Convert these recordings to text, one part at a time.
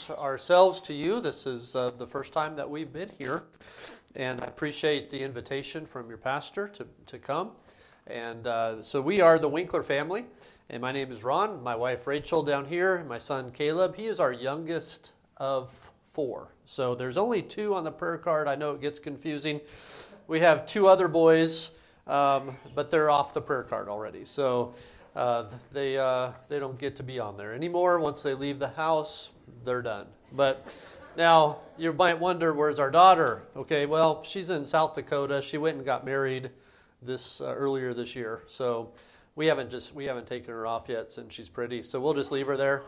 ourselves to you. This is the first time that we've been here, and I appreciate the invitation from your pastor to come. And so we are the Winkler family, and my name is Ron, my wife Rachel down here, and my son Caleb. He is our youngest of 4. So there's only 2 on the prayer card. I know it gets confusing. We have 2 other boys, but they're off the prayer card already. So they don't get to be on there anymore. Once they leave the house, they're done. But now you might wonder, where's our daughter? Okay, well, she's in South Dakota. She went and got married earlier this year. So we haven't taken her off yet since she's pretty. So we'll just leave her there,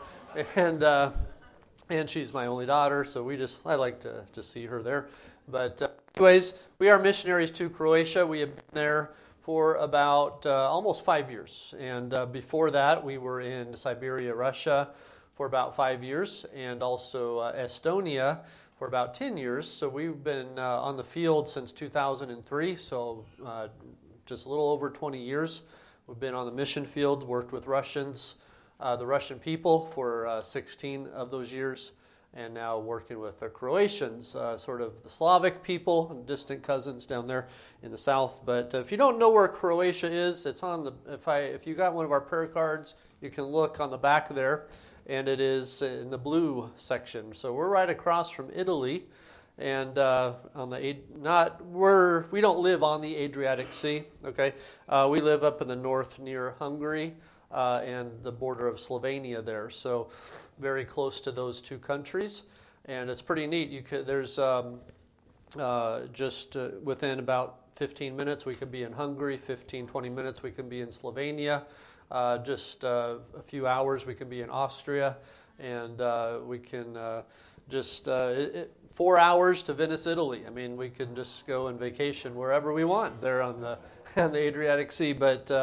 and she's my only daughter. So I like to see her there. But anyways, we are missionaries to Croatia. We have been there for about almost 5 years. And before that, we were in Siberia, Russia for about 5 years, and also Estonia for about 10 years. So we've been on the field since 2003, so just a little over 20 years. We've been on the mission field, worked with Russians, the Russian people for 16 of those years, and now working with the Croatians, sort of the Slavic people, distant cousins down there in the south. But if you don't know where Croatia is, it's on the. If you got one of our prayer cards, you can look on the back there, and it is in the blue section. So we're right across from Italy, and we don't live on the Adriatic Sea. Okay, we live up in the north near Hungary. And the border of Slovenia there, so very close to those 2 countries, and it's pretty neat. There's just within about 15 minutes we could be in Hungary, 15-20 minutes we can be in Slovenia, just a few hours we can be in Austria, and we can 4 hours to Venice, Italy. I mean, we can just go on vacation wherever we want there on the Adriatic Sea, but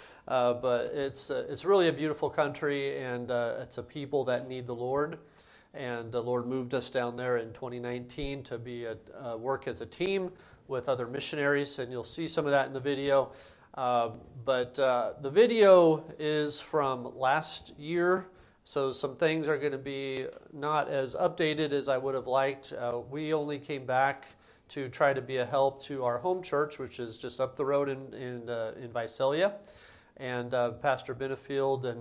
it's really a beautiful country, and it's a people that need the Lord. And the Lord moved us down there in 2019 to work as a team with other missionaries, and you'll see some of that in the video. But the video is from last year, so some things are going to be not as updated as I would have liked. We only came back to try to be a help to our home church, which is just up the road in Visalia. And Pastor Benefield and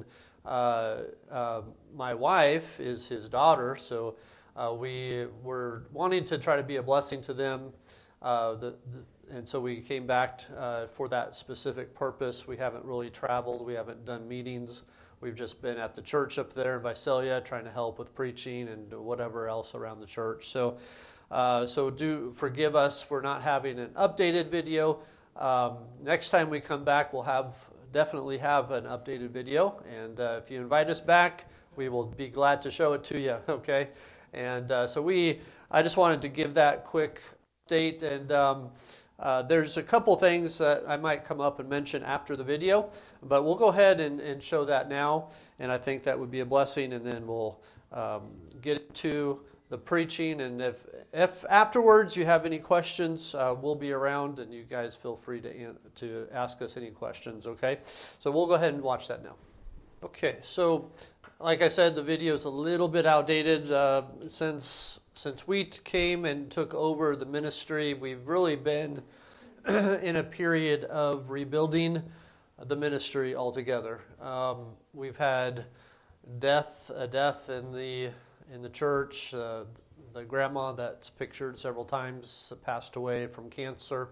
my wife is his daughter, so we were wanting to try to be a blessing to them, and so we came back for that specific purpose. We haven't really traveled, we haven't done meetings, we've just been at the church up there in Visalia trying to help with preaching and whatever else around the church. So do forgive us for not having an updated video. Next time we come back, we'll definitely have an updated video, and if you invite us back, we will be glad to show it to you. Okay, and I just wanted to give that quick update, and there's a couple things that I might come up and mention after the video, but we'll go ahead and show that now, and I think that would be a blessing, and then we'll get to the preaching, and if afterwards you have any questions, we'll be around, and you guys feel free to ask us any questions, okay? So we'll go ahead and watch that now. Okay, so like I said, the video is a little bit outdated. Since we came and took over the ministry, we've really been in a period of rebuilding the ministry altogether. We've had a death in the church. The grandma that's pictured several times passed away from cancer.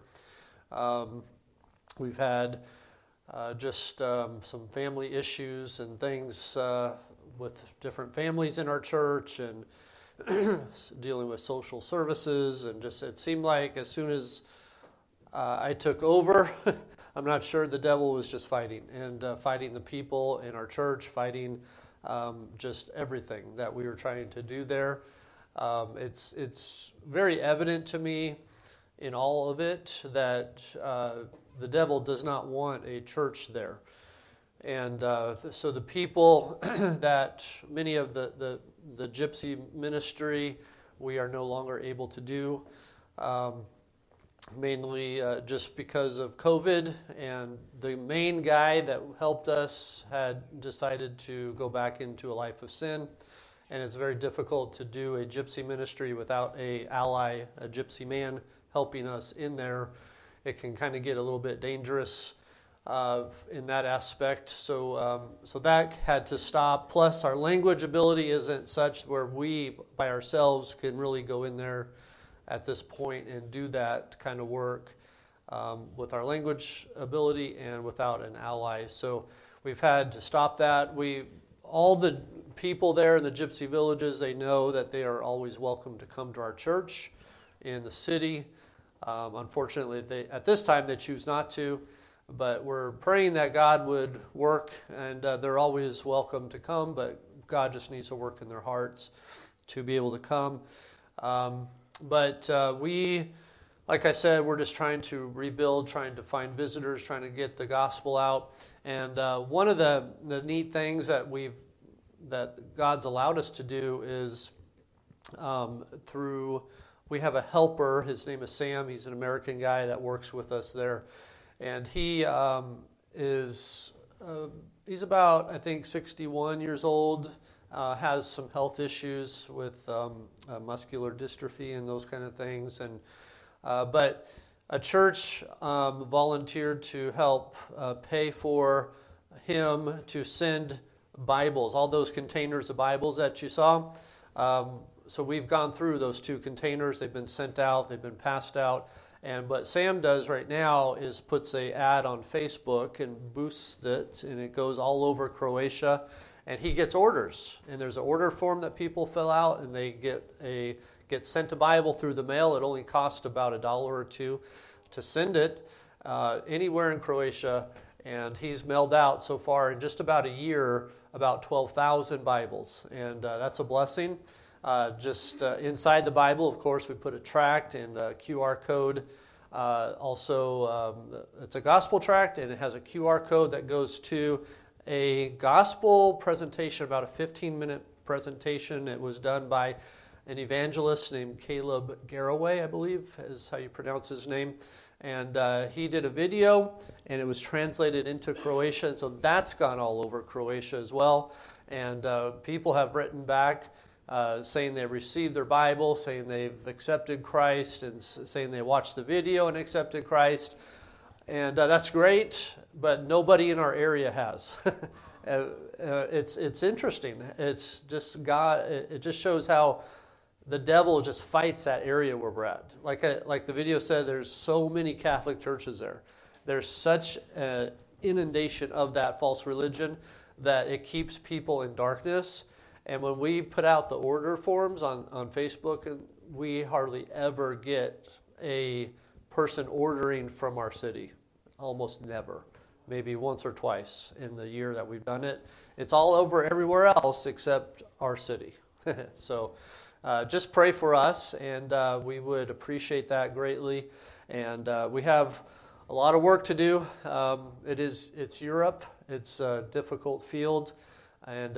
We've had some family issues and things with different families in our church, and dealing with social services, and just it seemed like as soon as I took over, I'm not sure, the devil was just fighting the people in our church, fighting just everything that we were trying to do there. It's very evident to me in all of it that the devil does not want a church there. And so the people that many of the gypsy ministry we are no longer able to do, mainly just because of COVID, and the main guy that helped us had decided to go back into a life of sin, and it's very difficult to do a gypsy ministry without a ally, a gypsy man helping us in there. It can kind of get a little bit dangerous in that aspect. So that had to stop. Plus, our language ability isn't such where we, by ourselves, can really go in there at this point and do that kind of work with our language ability and without an ally. So we've had to stop that. All the people there in the gypsy villages, they know that they are always welcome to come to our church in the city. Unfortunately, at this time, they choose not to. But we're praying that God would work, and they're always welcome to come, but God just needs to work in their hearts to be able to come. But we, like I said, we're just trying to rebuild, trying to find visitors, trying to get the gospel out. And one of the neat things that God's allowed us to do is we have a helper. His name is Sam. He's an American guy that works with us there. And he he's about, I think, 61 years old, has some health issues with muscular dystrophy and those kind of things. And but a church volunteered to help pay for him to send Bibles, all those containers of Bibles that you saw. So we've gone through those 2 containers. They've been sent out. They've been passed out. And what Sam does right now is puts an ad on Facebook and boosts it, and it goes all over Croatia. And he gets orders, and there's an order form that people fill out, and they get sent a Bible through the mail. It only costs about $1 or $2 to send it anywhere in Croatia. And he's mailed out so far in just about a year about 12,000 Bibles, and that's a blessing. Just inside the Bible, of course, we put a tract and a QR code. Also, it's a gospel tract, and it has a QR code that goes to a gospel presentation, about a 15-minute presentation. It was done by an evangelist named Caleb Garraway, I believe is how you pronounce his name. And he did a video, and it was translated into Croatian. So that's gone all over Croatia as well. And people have written back saying they received their Bible, saying they've accepted Christ, and saying they watched the video and accepted Christ. And that's great, but nobody in our area has. It's interesting. It's just God. It just shows how the devil just fights that area where we're at. Like the video said, there's so many Catholic churches there. There's such an inundation of that false religion that it keeps people in darkness. And when we put out the order forms on Facebook, we hardly ever get a person ordering from our city. Almost never. Maybe once or twice in the year that we've done it. It's all over everywhere else except our city. So just pray for us, and we would appreciate that greatly. And we have a lot of work to do. It's Europe. It's a difficult field. And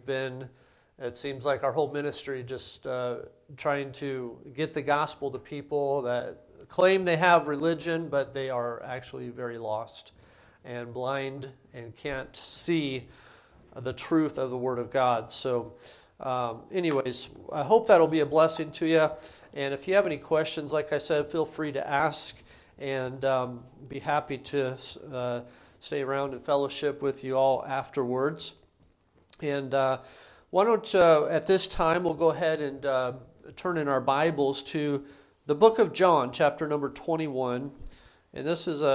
it seems like our whole ministry just trying to get the gospel to people that claim they have religion, but they are actually very lost and blind and can't see the truth of the Word of God. So anyways, I hope that'll be a blessing to you. And if you have any questions, like I said, feel free to ask, and be happy to stay around and fellowship with you all afterwards. And why don't, at this time, we'll go ahead and turn in our Bibles to the book of John, chapter number 21. And this is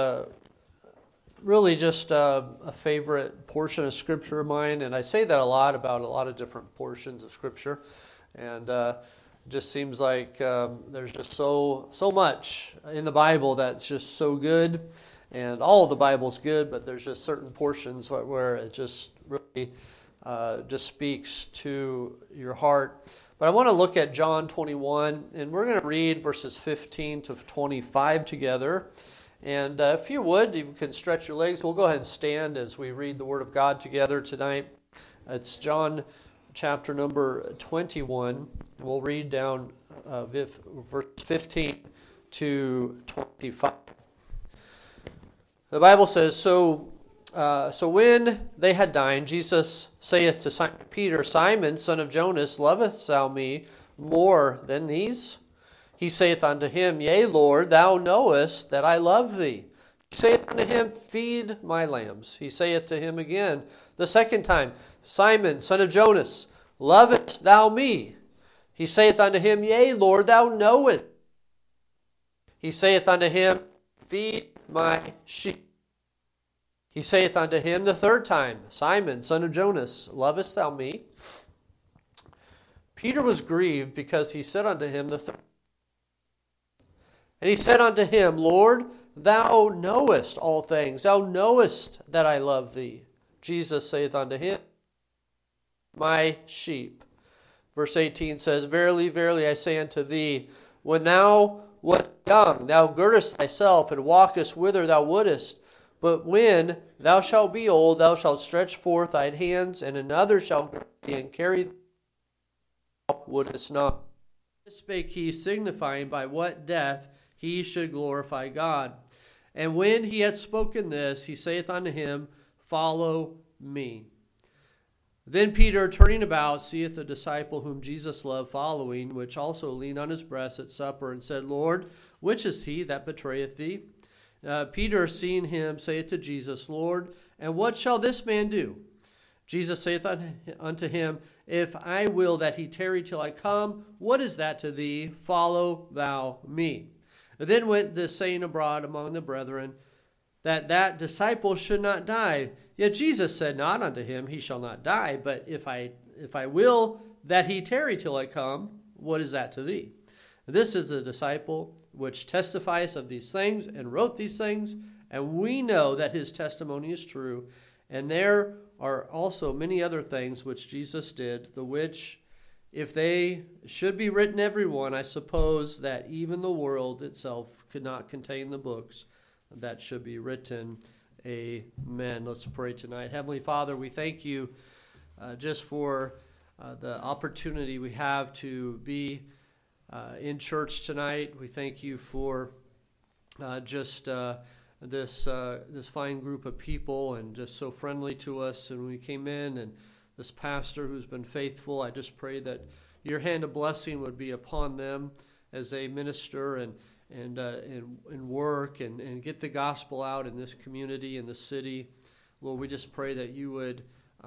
really just a favorite portion of Scripture of mine. And I say that a lot about a lot of different portions of Scripture. And it just seems like there's just so much in the Bible that's just so good. And all of the Bible's good, but there's just certain portions where it just really just speaks to your heart. But I want to look at John 21, and we're going to read verses 15 to 25 together. And if you would, you can stretch your legs. We'll go ahead and stand as we read the Word of God together tonight. It's John chapter number 21. We'll read down verse 15 to 25. The Bible says, "So So when they had dined, Jesus saith to Simon Peter, Simon, son of Jonas, lovest thou me more than these? He saith unto him, Yea, Lord, thou knowest that I love thee. He saith unto him, Feed my lambs. He saith to him again the second time, Simon, son of Jonas, lovest thou me? He saith unto him, Yea, Lord, thou knowest. He saith unto him, Feed my sheep. He saith unto him the third time, Simon, son of Jonas, lovest thou me? Peter was grieved because he said unto him the third. And he said unto him, Lord, thou knowest all things. Thou knowest that I love thee. Jesus saith unto him, My sheep. Verse 18 says, Verily, verily, I say unto thee, when thou wast young, thou girdest thyself and walkest whither thou wouldest. But when thou shalt be old, thou shalt stretch forth thine hands, and another shall gird thee and carry thee thou wouldest not. This spake he, signifying by what death he should glorify God. And when he had spoken this, he saith unto him, Follow me. Then Peter, turning about, seeth the disciple whom Jesus loved following, which also leaned on his breast at supper, and said, Lord, which is he that betrayeth thee? Peter, seeing him, saith to Jesus, Lord, and what shall this man do? Jesus saith unto him, If I will that he tarry till I come, what is that to thee? Follow thou me. Then went this saying abroad among the brethren, that disciple should not die. Yet Jesus said not unto him, He shall not die, but if I will that he tarry till I come, what is that to thee? This is the disciple which testifieth of these things, and wrote these things, and we know that his testimony is true. And there are also many other things which Jesus did, the which, if they should be written every one, I suppose that even the world itself could not contain the books that should be written. Amen. Let's pray tonight. Heavenly Father, we thank you just for the opportunity we have to be in church tonight. We thank you for this fine group of people, and just so friendly to us. And we came in, and this pastor who's been faithful, I just pray that your hand of blessing would be upon them as they minister and work and get the gospel out in this community, in the city. Lord, we just pray that you would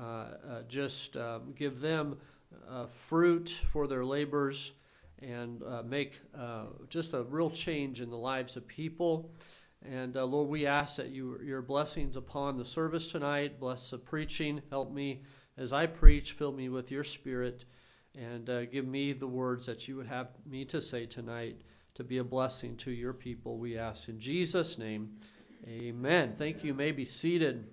give them fruit for their labors, and make just a real change in the lives of people. And Lord, we ask that your blessings upon the service tonight. Bless the preaching. Help me as I preach. Fill me with your Spirit, and give me the words that you would have me to say tonight, to be a blessing to your people, we ask in Jesus' name. Amen. Thank you. You may be seated.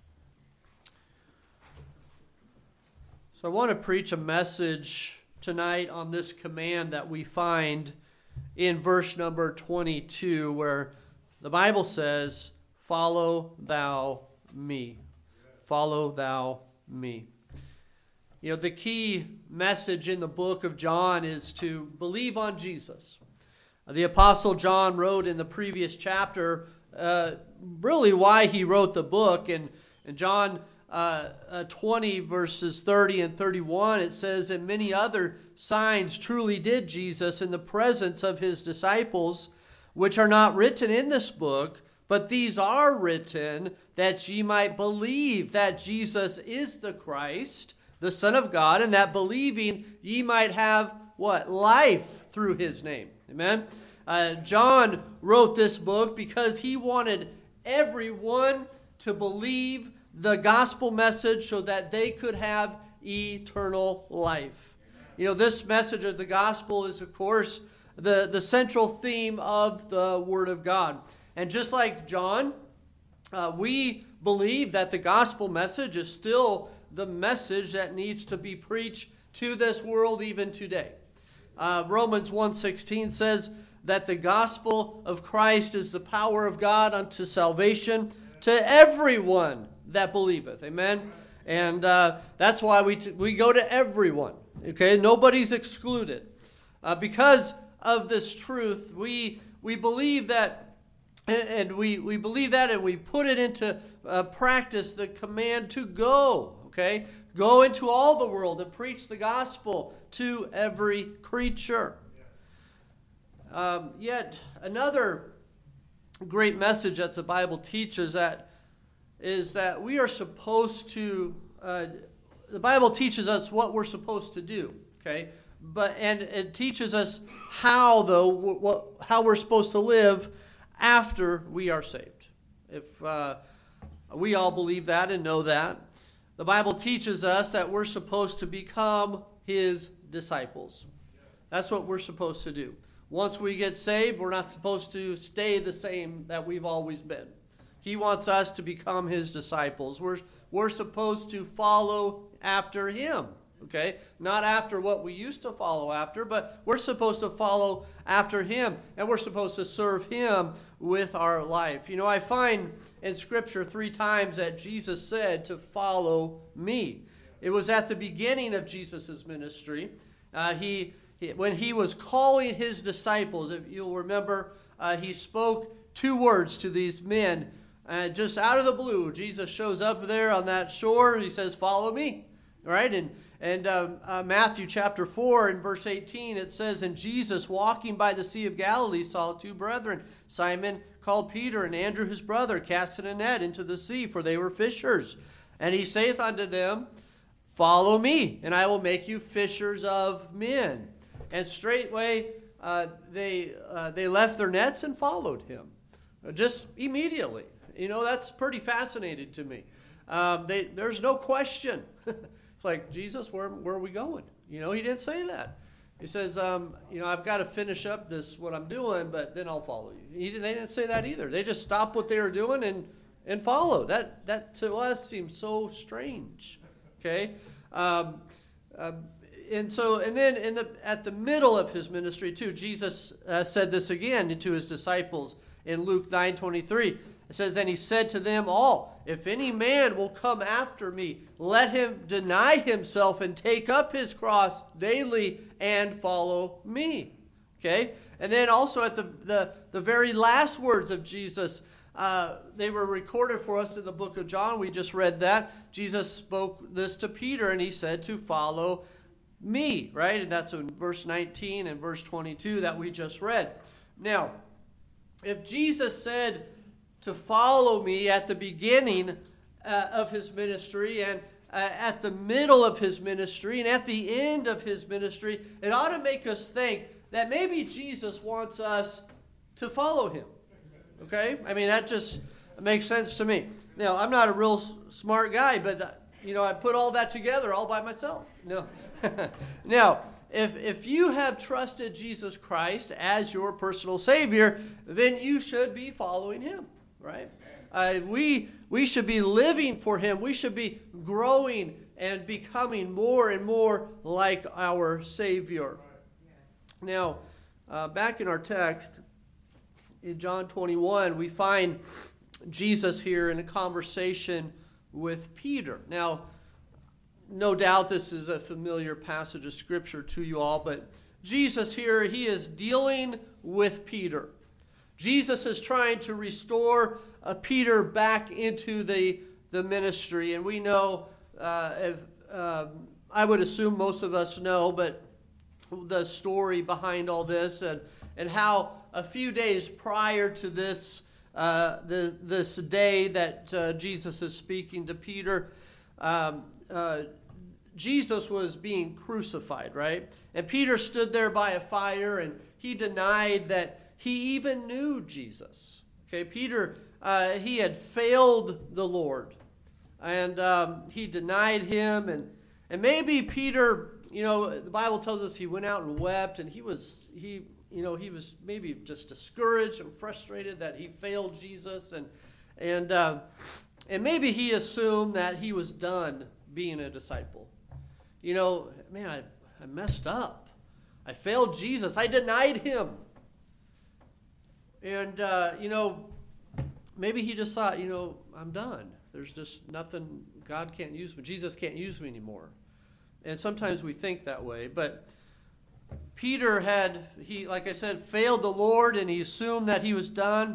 So I want to preach a message tonight on this command that we find in verse number 22, where the Bible says, Follow thou me. Follow thou me. You know, the key message in the book of John is to believe on Jesus. The Apostle John wrote in the previous chapter really why he wrote the book. And in John 20, verses 30 and 31, it says, And many other signs truly did Jesus in the presence of his disciples, which are not written in this book, but these are written that ye might believe that Jesus is the Christ, the Son of God, and that believing ye might have what? Life through his name. Amen. John wrote this book because he wanted everyone to believe the gospel message so that they could have eternal life. You know, this message of the gospel is, of course, the central theme of the Word of God. And just like John, we believe that the gospel message is still the message that needs to be preached to this world even today. Romans 1:16 says that the gospel of Christ is the power of God unto salvation to everyone that believeth. Amen? And that's why we go to everyone. Okay? Nobody's excluded. Because of this truth, we believe that And we believe that, and we put it into practice, the command to go, okay? Go into all the world and preach the gospel to every creature. Yet another great message that the Bible teaches that is that we are supposed to, the Bible teaches us what we're supposed to do, okay? And it teaches us how, though, how we're supposed to live after we are saved. If we all believe that and know that, the Bible teaches us that we're supposed to become His disciples. That's what we're supposed to do. Once we get saved, we're not supposed to stay the same that we've always been. He wants us to become His disciples. We're supposed to follow after Him. Okay? Not after what we used to follow after, but we're supposed to follow after Him, and we're supposed to serve Him with our life. You know, I find in Scripture 3 times that Jesus said to follow me. It was at the beginning of Jesus' ministry. When He was calling His disciples, if you'll remember, He spoke 2 words to these men. Just out of the blue, Jesus shows up there on that shore, and He says, follow me. Right? And Matthew chapter 4 and verse 18, it says, And Jesus, walking by the Sea of Galilee, saw 2 brethren, Simon called Peter, and Andrew his brother, casting a net into the sea, for they were fishers. And He saith unto them, Follow me, and I will make you fishers of men. And straightway they left their nets and followed Him. Just immediately. You know, that's pretty fascinating to me. There's no question. It's like, Jesus, where are we going? You know, He didn't say that. He says, you know, I've got to finish up what I'm doing, but then I'll follow you. They didn't say that either. They just stopped what they were doing and followed. That to us seems so strange. Okay? And then at the middle of His ministry too, Jesus said this again to His disciples in Luke 9:23. It says, And He said to them all, If any man will come after me, let him deny himself and take up his cross daily and follow me. Okay? And then also at the very last words of Jesus, they were recorded for us in the book of John. We just read that. Jesus spoke this to Peter, and He said to follow me. Right? And that's in verse 19 and verse 22 that we just read. Now, if Jesus said to follow me at the beginning of His ministry and at the middle of His ministry and at the end of His ministry, it ought to make us think that maybe Jesus wants us to follow Him. Okay? I mean, that just makes sense to me. Now, I'm not a real smart guy, but, I put all that together all by myself. No. Now, if you have trusted Jesus Christ as your personal Savior, then you should be following Him. Right? We should be living for Him. We should be growing and becoming more and more like our Savior. Now, back in our text, in John 21, we find Jesus here in a conversation with Peter. Now, no doubt this is a familiar passage of Scripture to you all, but Jesus here, He is dealing with Peter. Jesus is trying to restore Peter back into the ministry. And we know, I would assume most of us know, but the story behind all this and how a few days prior to this day that Jesus is speaking to Peter, Jesus was being crucified, right? And Peter stood there by a fire, and he denied that he even knew Jesus. Okay, Peter, he had failed the Lord, and he denied Him, and maybe Peter, the Bible tells us he went out and wept, and he was maybe just discouraged and frustrated that he failed Jesus, and maybe he assumed that he was done being a disciple. I messed up. I failed Jesus. I denied Him. And, maybe he just thought, I'm done. There's just nothing, God can't use me. Jesus can't use me anymore. And sometimes we think that way. But Peter like I said, failed the Lord, and he assumed that he was done. But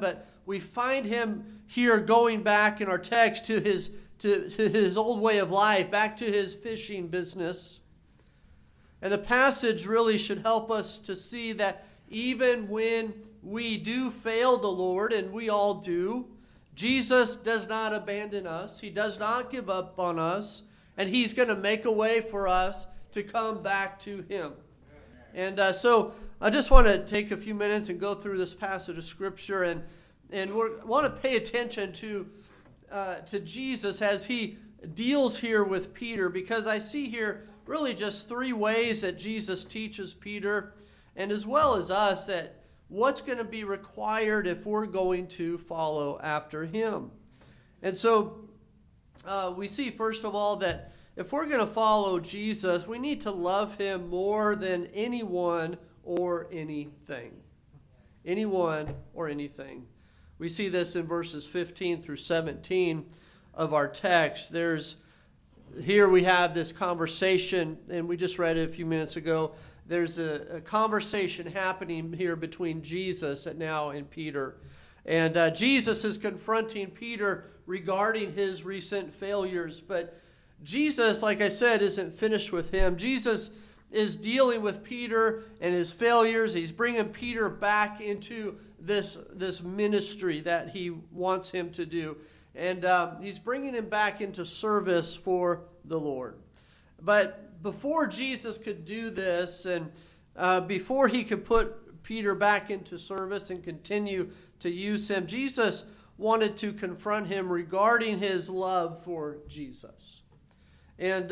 we find him here going back in our text to his old way of life, back to his fishing business. And the passage really should help us to see that even when we do fail the Lord, and we all do, Jesus does not abandon us. He does not give up on us. And he's going to make a way for us to come back to him. And so I just want to take a few minutes and go through this passage of Scripture. And we want to pay attention to Jesus as he deals here with Peter. Because I see here really just three ways that Jesus teaches Peter, and as well as us, that what's going to be required if we're going to follow after him. And so we see, first of all, that if we're going to follow Jesus, we need to love him more than anyone or anything. Anyone or anything. We see this in verses 15 through 17 of our text. Here we have this conversation, and we just read it a few minutes ago. There's a conversation happening here between Jesus and Peter. And Jesus is confronting Peter regarding his recent failures. But Jesus, like I said, isn't finished with him. Jesus is dealing with Peter and his failures. He's bringing Peter back into this ministry that he wants him to do. And he's bringing him back into service for the Lord. But before Jesus could do this, and before he could put Peter back into service and continue to use him, Jesus wanted to confront him regarding his love for Jesus. And,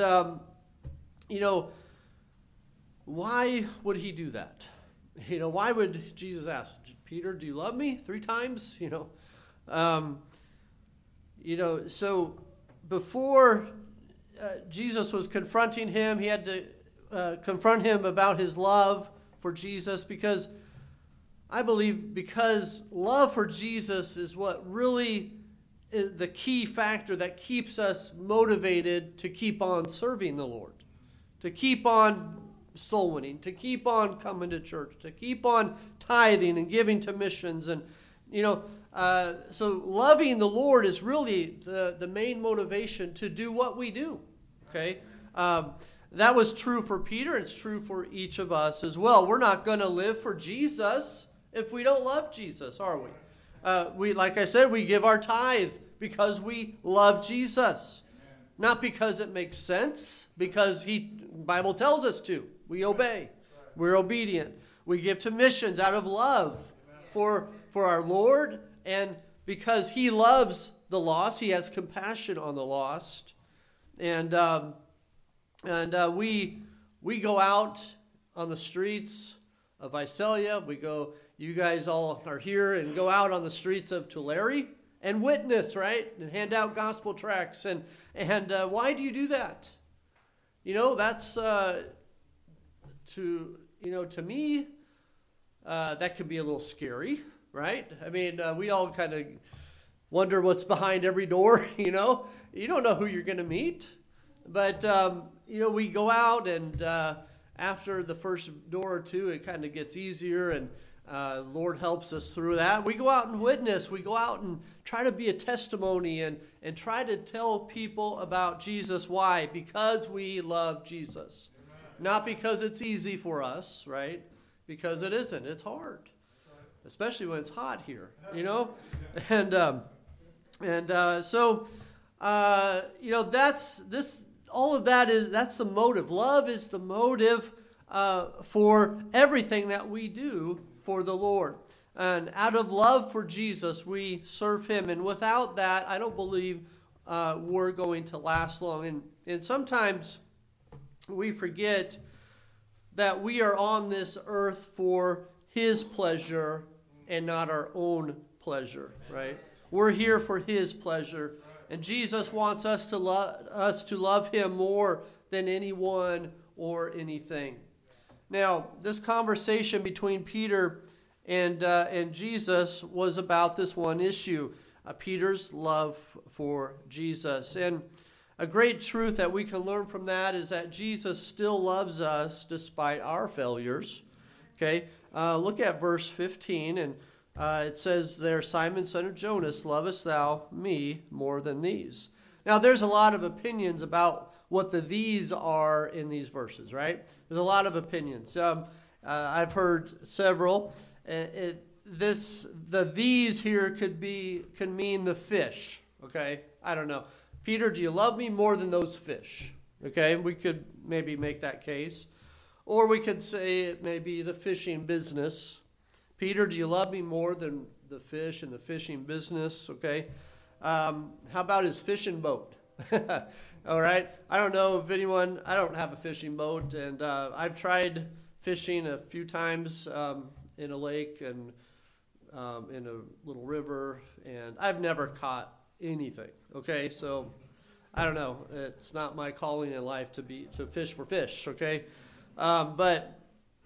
why would he do that? Why would Jesus ask, Peter, do you love me? 3 times? So before Jesus was confronting him, he had to confront him about his love for Jesus, because I believe because love for Jesus is what really is the key factor that keeps us motivated to keep on serving the Lord, to keep on soul winning, to keep on coming to church, to keep on tithing and giving to missions. And, so loving the Lord is really the main motivation to do what we do. Okay? That was true for Peter. It's true for each of us as well. We're not going to live for Jesus if we don't love Jesus, are we? Like I said, we give our tithe because we love Jesus. Not because it makes sense, because the Bible tells us to. We obey. We're obedient. We give to missions out of love for our Lord, and because he loves the lost, he has compassion on the lost. And we go out on the streets of Visalia. You guys all are here, and go out on the streets of Tulare and witness, right? And hand out gospel tracts. And why do you do that? That's to me, that could be a little scary, right? I mean, we all kind of wonder what's behind every door, You don't know who you're going to meet. But, we go out, and after the first door or two, it kind of gets easier, and Lord helps us through that. We go out and witness. We go out and try to be a testimony and try to tell people about Jesus. Why? Because we love Jesus. Not because it's easy for us, right? Because it isn't. It's hard. Especially when it's hot here, And so that's this. All of that's the motive. Love is the motive for everything that we do for the Lord. And out of love for Jesus, we serve him. And without that, I don't believe we're going to last long. And sometimes we forget that we are on this earth for his pleasure and not our own pleasure, right? We're here for his pleasure. And Jesus wants us to love him more than anyone or anything. Now, this conversation between Peter and Jesus was about this one issue, Peter's love for Jesus. And a great truth that we can learn from that is that Jesus still loves us despite our failures. Okay, look at verse 15, and It says there, Simon, son of Jonas, lovest thou me more than these? Now, there's a lot of opinions about what the these are in these verses, right? There's a lot of opinions. I've heard several. The these here can mean the fish, okay? I don't know. Peter, do you love me more than those fish? Okay, we could maybe make that case. Or we could say it may be the fishing business. Peter, do you love me more than the fish and the fishing business? Okay. How about his fishing boat? All right. I don't know if anyone, I don't have a fishing boat, and I've tried fishing a few times in a lake and in a little river, and I've never caught anything. Okay. So I don't know. It's not my calling in life to fish for fish. Okay. But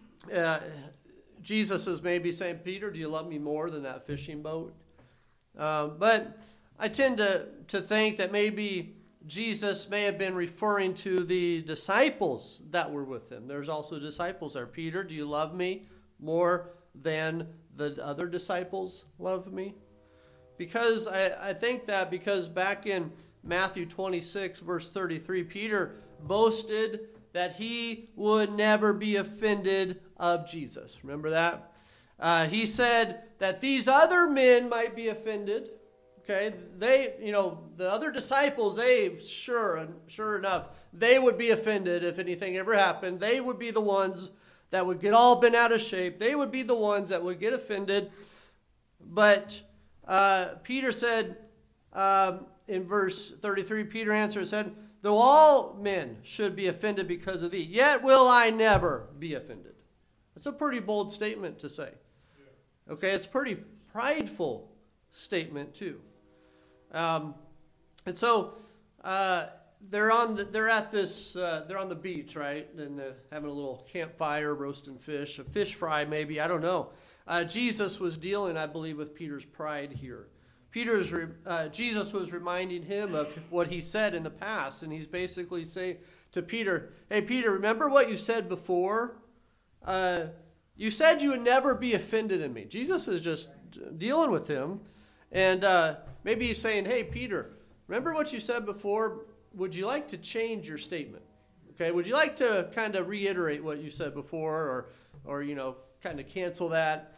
Jesus is maybe saying, Peter, do you love me more than that fishing boat? But I tend to think that maybe Jesus may have been referring to the disciples that were with him. There's also disciples there. Peter, do you love me more than the other disciples love me? Because I think that because back in Matthew 26, verse 33, Peter boasted that he would never be offended of Jesus. Remember that? He said that these other men might be offended. Okay, the other disciples, sure enough, they would be offended if anything ever happened. They would be the ones that would get all bent out of shape. They would be the ones that would get offended. But Peter said, in verse 33, Peter answered and said, though all men should be offended because of thee, yet will I never be offended. That's a pretty bold statement to say. Okay, it's a pretty prideful statement too. And so they're on the beach, right? And they're having a little campfire, roasting fish, a fish fry maybe, I don't know. Jesus was dealing, I believe, with Peter's pride here. Jesus was reminding him of what he said in the past, and he's basically saying to Peter, hey, Peter, remember what you said before? You said you would never be offended in me. Jesus is just dealing with him, and maybe he's saying, hey, Peter, remember what you said before? Would you like to change your statement? Okay, would you like to kind of reiterate what you said before, or kind of cancel that?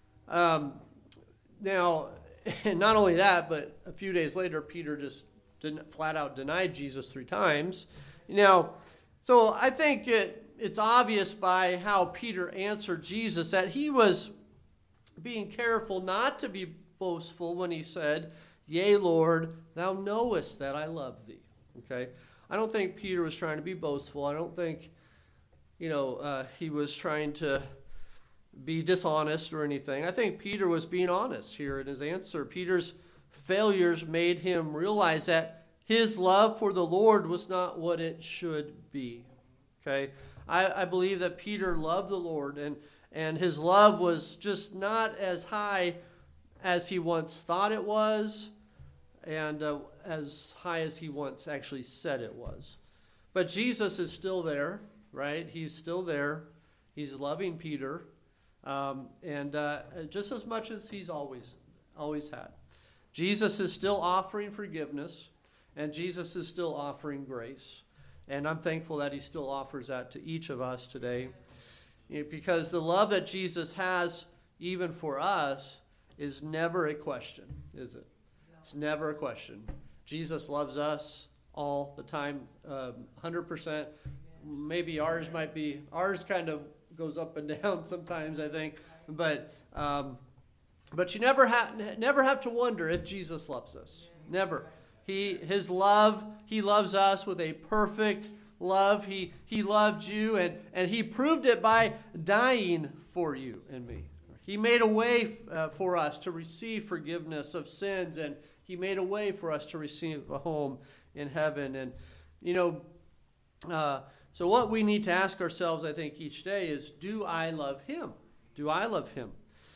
Now, and not only that, but a few days later, Peter just didn't flat out denied Jesus 3 times. Now, so I think it's obvious by how Peter answered Jesus that he was being careful not to be boastful when he said, yea, Lord, thou knowest that I love thee. Okay? I don't think Peter was trying to be boastful. I don't think, he was trying to be dishonest or anything. I think Peter was being honest here in his answer. Peter's failures made him realize that his love for the Lord was not what it should be. Okay? I believe that Peter loved the Lord, and his love was just not as high as he once thought it was, and as high as he once actually said it was. But Jesus is still there, right? He's still there. He's loving Peter. And just as much as he's always had. Jesus is still offering forgiveness, and Jesus is still offering grace. And I'm thankful that he still offers that to each of us today. Because the love that Jesus has, even for us, is never a question, is it? It's never a question. Jesus loves us all the time, 100%. Maybe ours kind of goes up and down sometimes, I think. But you never have to wonder if Jesus loves us. Never. He loves us with a perfect love. He loved you, and he proved it by dying for you and me. He made a way for us to receive forgiveness of sins, and he made a way for us to receive a home in heaven. And so what we need to ask ourselves, I think, each day is, do I love him? Do I love him?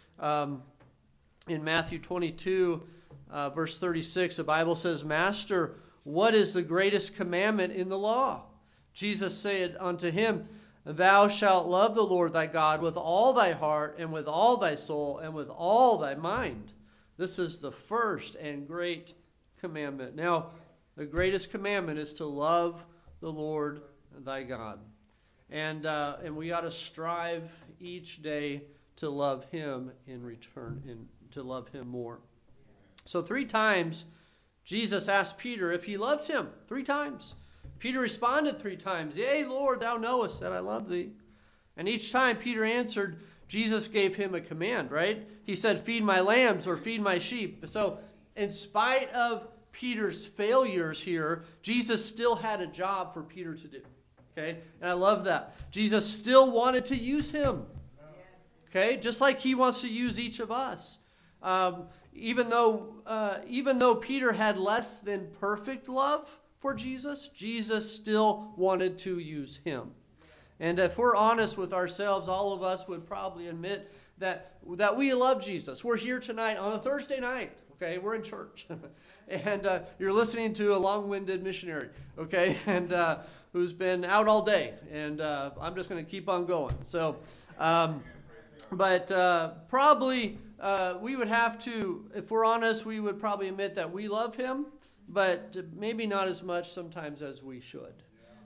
In Matthew 22, verse 36, the Bible says, Master, what is the greatest commandment in the law? Jesus said unto him, Thou shalt love the Lord thy God with all thy heart and with all thy soul and with all thy mind. This is the first and great commandment. Now, the greatest commandment is to love the Lord thy God. And we ought to strive each day to love him in return and to love him more. So 3 times Jesus asked Peter if he loved him. 3 times. Peter responded 3 times, Yea, Lord, thou knowest that I love thee. And each time Peter answered, Jesus gave him a command, right? He said, feed my lambs or feed my sheep. So in spite of Peter's failures here, Jesus still had a job for Peter to do. Okay? And I love that. Jesus still wanted to use him. Okay? Just like he wants to use each of us. Even though Peter had less than perfect love for Jesus, Jesus still wanted to use him. And if we're honest with ourselves, all of us would probably admit that we love Jesus. We're here tonight on a Thursday night. Okay, we're in church. And you're listening to a long-winded missionary, okay, and who's been out all day. And I'm just going to keep on going. So, probably we would have to, if we're honest, we would probably admit that we love him, but maybe not as much sometimes as we should.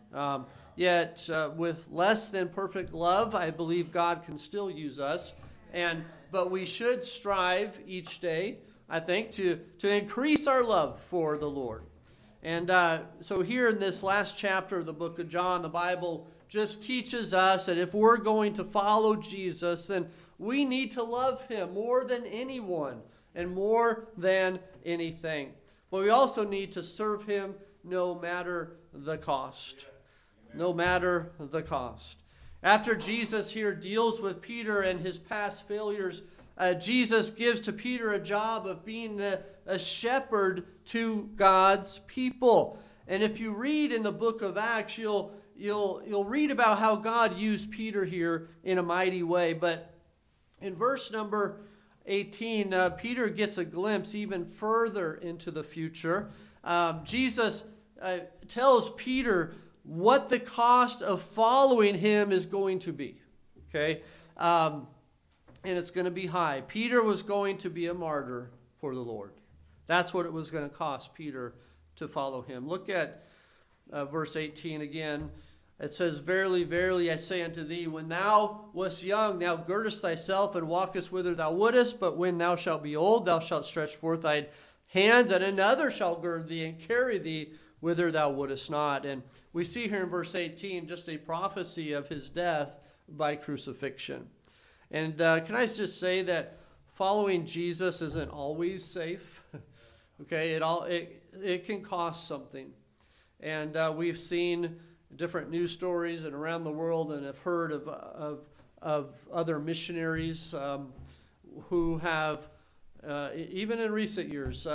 Yet, with less than perfect love, I believe God can still use us. But we should strive each day, I think, to increase our love for the Lord. And so here in this last chapter of the book of John, the Bible just teaches us that if we're going to follow Jesus, then we need to love him more than anyone and more than anything. But we also need to serve him no matter the cost. No matter the cost. After Jesus here deals with Peter and his past failures, Jesus gives to Peter a job of being a shepherd to God's people. And if you read in the book of Acts, you'll read about how God used Peter here in a mighty way. But in verse number 18, Peter gets a glimpse even further into the future. Jesus tells Peter what the cost of following him is going to be. Okay? And it's going to be high. Peter was going to be a martyr for the Lord. That's what it was going to cost Peter to follow him. Look at verse 18 again. It says, Verily, verily, I say unto thee, when thou wast young, thou girdest thyself and walkest whither thou wouldest, but when thou shalt be old, thou shalt stretch forth thy hands, and another shall gird thee and carry thee whither thou wouldest not. And we see here in verse 18 just a prophecy of his death by crucifixion. And can I just say that following Jesus isn't always safe? Okay, it can cost something. And we've seen different news stories and around the world, and have heard of other missionaries who have, even in recent years,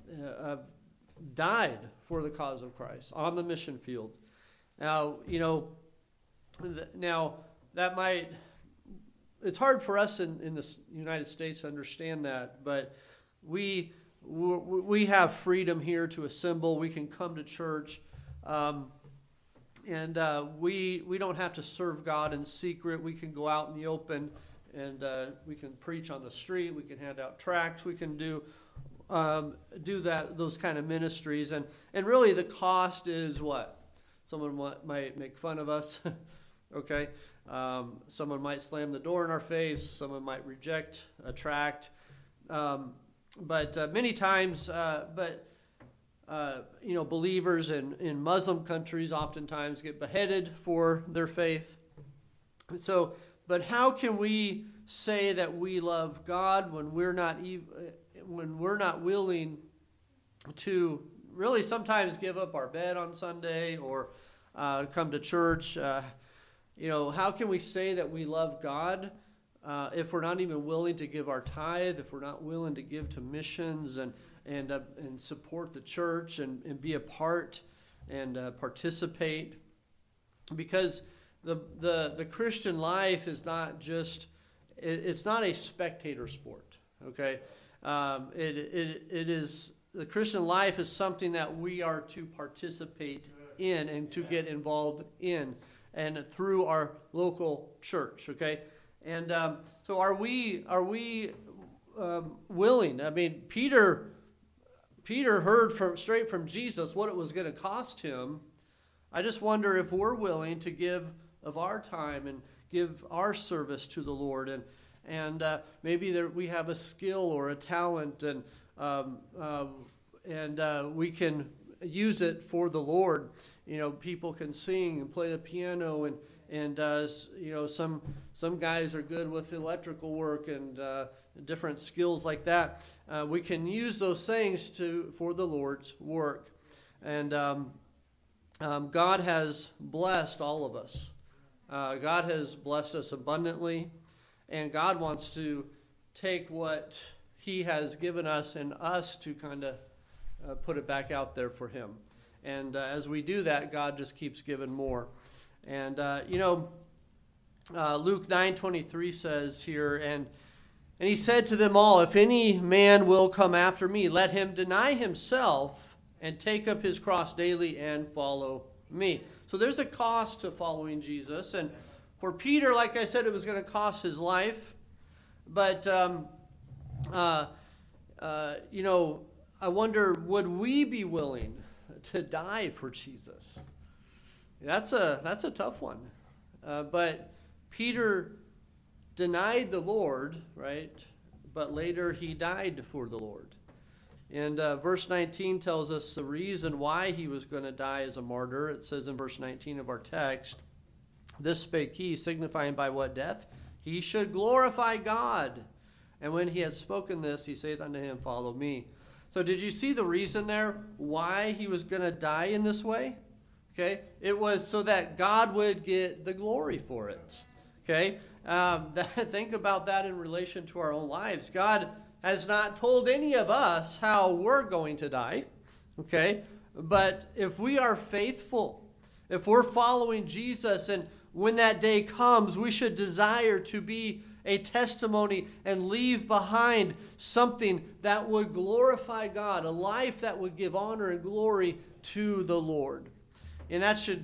died for the cause of Christ on the mission field. Now, that might, it's hard for us in the United States to understand that, but we have freedom here to assemble. We can come to church. And we don't have to serve God in secret. We can go out in the open, and we can preach on the street. We can hand out tracts. We can do those kind of ministries. And really the cost is what? Someone might make fun of us. Okay? Someone might slam the door in our face. Someone might reject a tract. But many times, believers in Muslim countries oftentimes get beheaded for their faith. So, but how can we say that we love God when we're not willing to really sometimes give up our bed on Sunday or come to church? How can we say that we love God if we're not even willing to give our tithe, if we're not willing to give to missions and support the church and be a part and participate? Because the Christian life is not just, it's not a spectator sport, okay? It is, the Christian life is something that we are to participate in and to get involved in. and through our local church, okay? And so are we willing? I mean, Peter heard straight from Jesus what it was going to cost him. I just wonder if we're willing to give of our time and give our service to the Lord, and maybe we have a skill or a talent, and we can use it for the Lord. People can sing and play the piano, and some guys are good with electrical work and different skills like that. We can use those things for the Lord's work, and God has blessed all of us. God has blessed us abundantly, and God wants to take what He has given us and us to kind of put it back out there for Him. And as we do that, God just keeps giving more. And Luke 9:23 says here, and He said to them all, if any man will come after me, let him deny himself and take up his cross daily and follow me. So there's a cost to following Jesus. And for Peter, like I said, it was going to cost his life. But, I wonder, would we be willing to die for Jesus? That's a tough one. But Peter denied the Lord, right? But later he died for the Lord. And verse 19 tells us the reason why he was going to die as a martyr. It says in verse 19 of our text, this spake he, signifying by what death? He should glorify God. And when he had spoken this, he saith unto him, follow me. So did you see the reason there why he was going to die in this way? Okay, it was so that God would get the glory for it. Okay, think about that in relation to our own lives. God has not told any of us how we're going to die. Okay, but if we are faithful, if we're following Jesus, and when that day comes, we should desire to be a testimony and leave behind something that would glorify God, a life that would give honor and glory to the Lord. And that should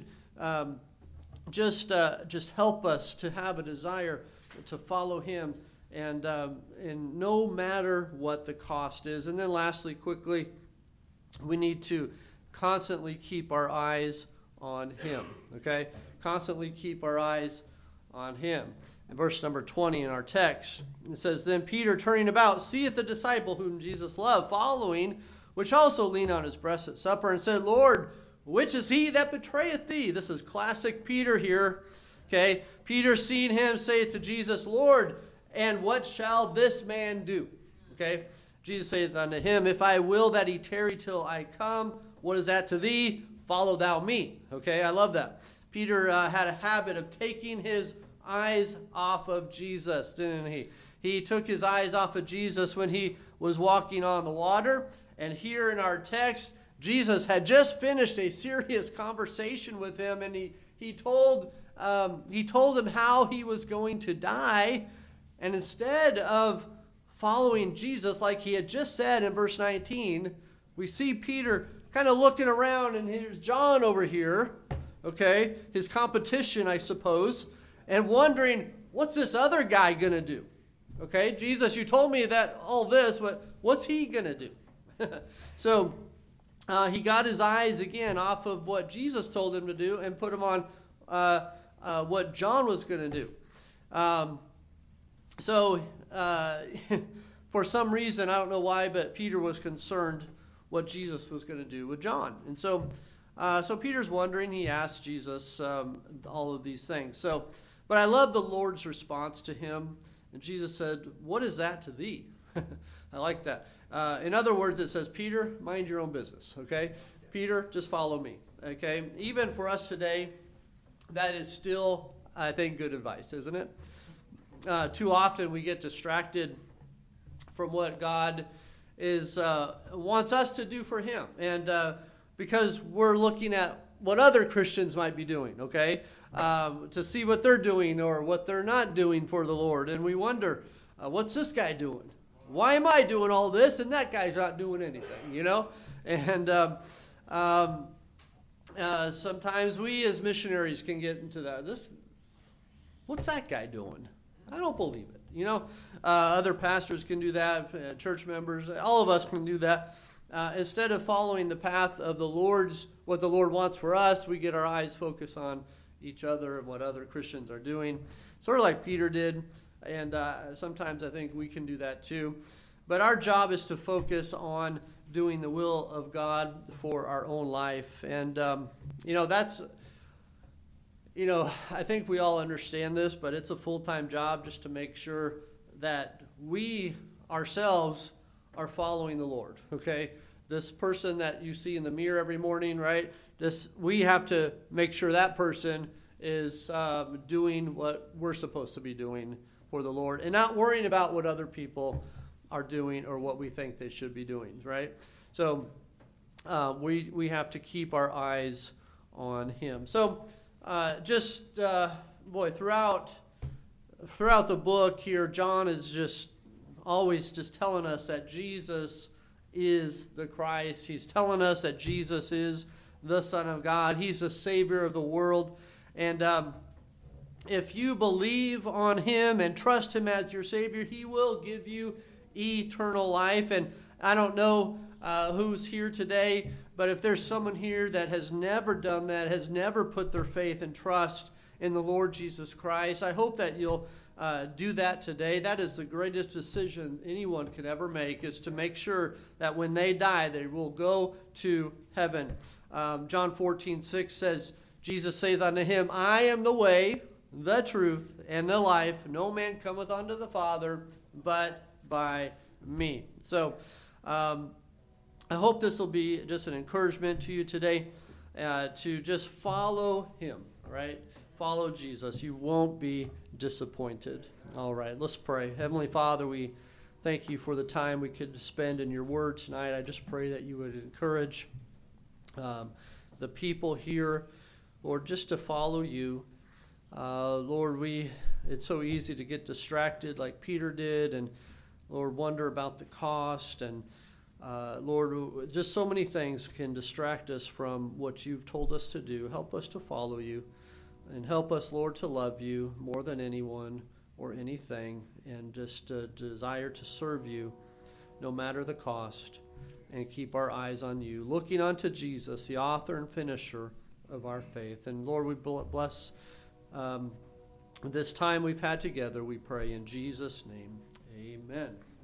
just help us to have a desire to follow Him, and no matter what the cost is. And then lastly, quickly, we need to constantly keep our eyes on Him. Okay? Constantly keep our eyes on Him. In verse number 20 in our text, it says, then Peter, turning about, seeth the disciple whom Jesus loved, following, which also leaned on his breast at supper, and said, Lord, which is he that betrayeth thee? This is classic Peter here. Okay, Peter, seeing him, saith to Jesus, Lord, and what shall this man do? Okay, Jesus saith unto him, if I will that he tarry till I come, what is that to thee? Follow thou me. Okay, I love that. Peter had a habit of taking his eyes off of Jesus, didn't he? He took his eyes off of Jesus when he was walking on the water. And here in our text, Jesus had just finished a serious conversation with him, and he told him how he was going to die. And instead of following Jesus like he had just said in verse 19, we see Peter kind of looking around, and here's John over here, okay, his competition, I suppose, and wondering, what's this other guy going to do? Okay, Jesus, you told me that all this, but what's he going to do? So he got his eyes again off of what Jesus told him to do and put him on what John was going to do. For some reason, I don't know why, but Peter was concerned what Jesus was going to do with John. And so Peter's wondering. He asked Jesus all of these things. But I love the Lord's response to him. And Jesus said, what is that to thee? I like that. In other words, it says, Peter, mind your own business. Okay? Peter, just follow me. Okay? Even for us today, that is still, I think, good advice, isn't it? Too often we get distracted from what God wants us to do for Him. And because we're looking at what other Christians might be doing, okay? To see what they're doing or what they're not doing for the Lord. And we wonder, what's this guy doing? Why am I doing all this and that guy's not doing anything, you know? And Sometimes we as missionaries can get into that. What's that guy doing? I don't believe it. Other pastors can do that, church members, all of us can do that. Instead of following the path of the Lord's, what the Lord wants for us, we get our eyes focused on each other and what other Christians are doing, sort of like Peter did. And sometimes I think we can do that too. But our job is to focus on doing the will of God for our own life. And, that's, I think we all understand this, but it's a full-time job just to make sure that we ourselves are following the Lord, okay? This person that you see in the mirror every morning, right? We have to make sure that person is doing what we're supposed to be doing for the Lord and not worrying about what other people are doing or what we think they should be doing, right? So we have to keep our eyes on Him. So throughout the book here, John is just always just telling us that Jesus is the Christ. He's telling us that Jesus is the Son of God. He's the Savior of the world. And if you believe on Him and trust Him as your Savior, He will give you eternal life. And I don't know who's here today, but if there's someone here that has never done that, has never put their faith and trust in the Lord Jesus Christ, I hope that you'll do that today. That is the greatest decision anyone could ever make, is to make sure that when they die, they will go to heaven. John 14:6 says, Jesus saith unto him, I am the way, the truth, and the life. No man cometh unto the Father but by me. So I hope this will be just an encouragement to you today to just follow Him, right? Follow Jesus. You won't be disappointed. All right, let's pray. Heavenly Father, we thank You for the time we could spend in Your Word tonight. I just pray that You would encourage the people here, Lord, just to follow You. Lord, it's so easy to get distracted like Peter did, and Lord, wonder about the cost, and Lord, just so many things can distract us from what You've told us to do. Help us to follow You, and help us, Lord, to love You more than anyone or anything, and just a desire to serve You no matter the cost, and keep our eyes on You, looking unto Jesus, the author and finisher of our faith. And Lord, we bless this time we've had together, we pray in Jesus' name. Amen.